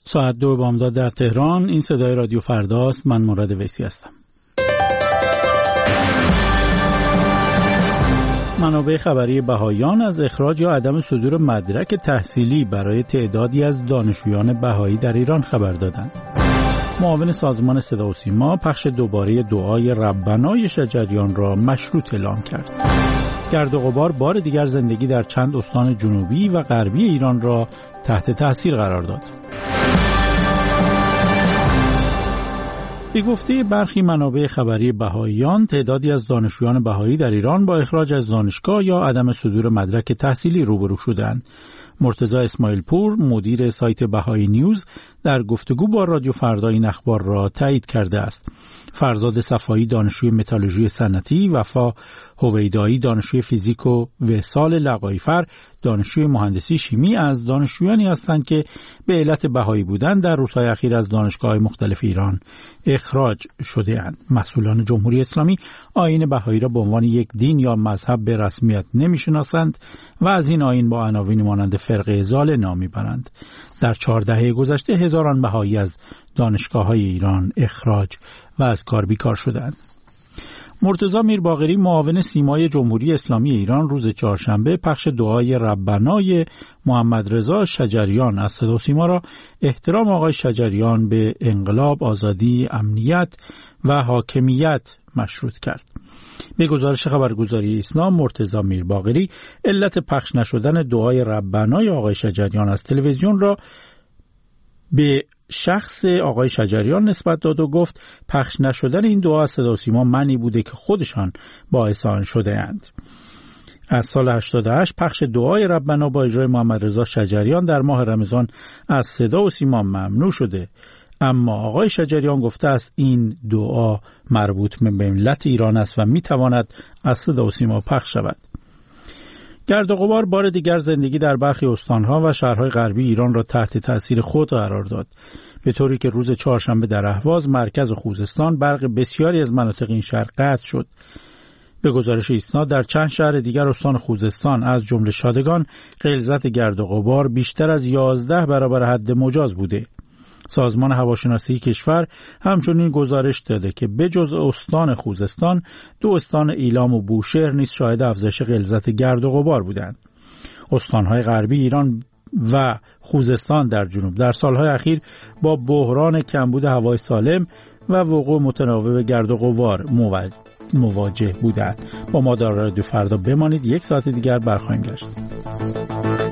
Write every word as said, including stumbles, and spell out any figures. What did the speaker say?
ساعت دو بامداد در تهران. این صدای رادیو فرداست. من مراد ویسی هستم. منابع خبری بهائیان از اخراج یا عدم صدور مدرک تحصیلی برای تعدادی از دانشجویان بهایی در ایران خبر دادند. معاون سازمان صدا و سیما پخش دوباره دعای ربنای شجریان را مشروط اعلام کرد. گرد و غبار بار دیگر زندگی در چند استان جنوبی و غربی ایران را تحت تاثیر قرار داد. به گفته برخی منابع خبری بهائیان، تعدادی از دانشجویان بهایی در ایران با اخراج از دانشگاه یا عدم صدور مدرک تحصیلی روبرو شدند. مرتضی اسماعیل پور، مدیر سایت بهایی نیوز، در گفتگو با رادیو فردا این اخبار را تایید کرده است. فرزاد صفایی، دانشجوی متالورژی صنعتی، وفا هویدایی، دانشجوی فیزیک و وصال لقایفر، دانشجوی مهندسی شیمی از دانشجویانی هستند که به علت بهایی بودن در روزهای اخیر از دانشگاه‌های مختلف ایران اخراج شده‌اند. مسئولان جمهوری اسلامی آیین بهایی را به عنوان یک دین یا مذهب به رسمیت نمی‌شناسند و از این آیین با عناوین مانند فرقه ضال نام می‌برند. در چهار دهه گذشته هزاران بهایی از دانشگاه‌های ایران اخراج و از کار بیکار شدند. مرتضی میرباقری، معاون سیمای جمهوری اسلامی ایران، روز چهارشنبه پخش دعای ربنای محمد رضا شجریان از صدا و سیما را احترام آقای شجریان به انقلاب، آزادی، امنیت و حاکمیت مشروط کرد. به گزارش خبرگزاری ایسنا، مرتضی میرباقری علت پخش نشدن دعای ربنای آقای شجریان از تلویزیون را به شخص آقای شجریان نسبت داد و گفت پخش نشدن این دعا از صدا و سیما معنی بوده که خودشان باعث آن شده اند. از سال هشتاد و هشت پخش دعای ربنا با اجرای محمد رضا شجریان در ماه رمضان از صدا و سیما ممنوع شده، اما آقای شجریان گفته است این دعا مربوط به ملت ایران است و میتواند از صدا و سیما پخش شود. گرد و غبار بار دیگر زندگی در برخی استانها و شهرهای غربی ایران را تحت تأثیر خود قرار داد، به طوری که روز چهارشنبه در اهواز، مرکز خوزستان، برق بسیاری از مناطق این شهر قطع شد. به گزارش ایسنا، در چند شهر دیگر استان خوزستان از جمله شادگان غلظت گرد و غبار بیشتر از یازده برابر حد مجاز بوده. سازمان هواشناسی کشور همچنین گزارش داده که بجز استان خوزستان، دو استان ایلام و بوشهر نیز شاهد افزایش غلظت گرد و غبار بودند. استانهای غربی ایران و خوزستان در جنوب در سالهای اخیر با بحران کمبود هوای سالم و وقوع متناوب گرد و غبار مواجه بودند. با ما در رادیو فردا بمانید، یک ساعت دیگر برخواهیم گشت.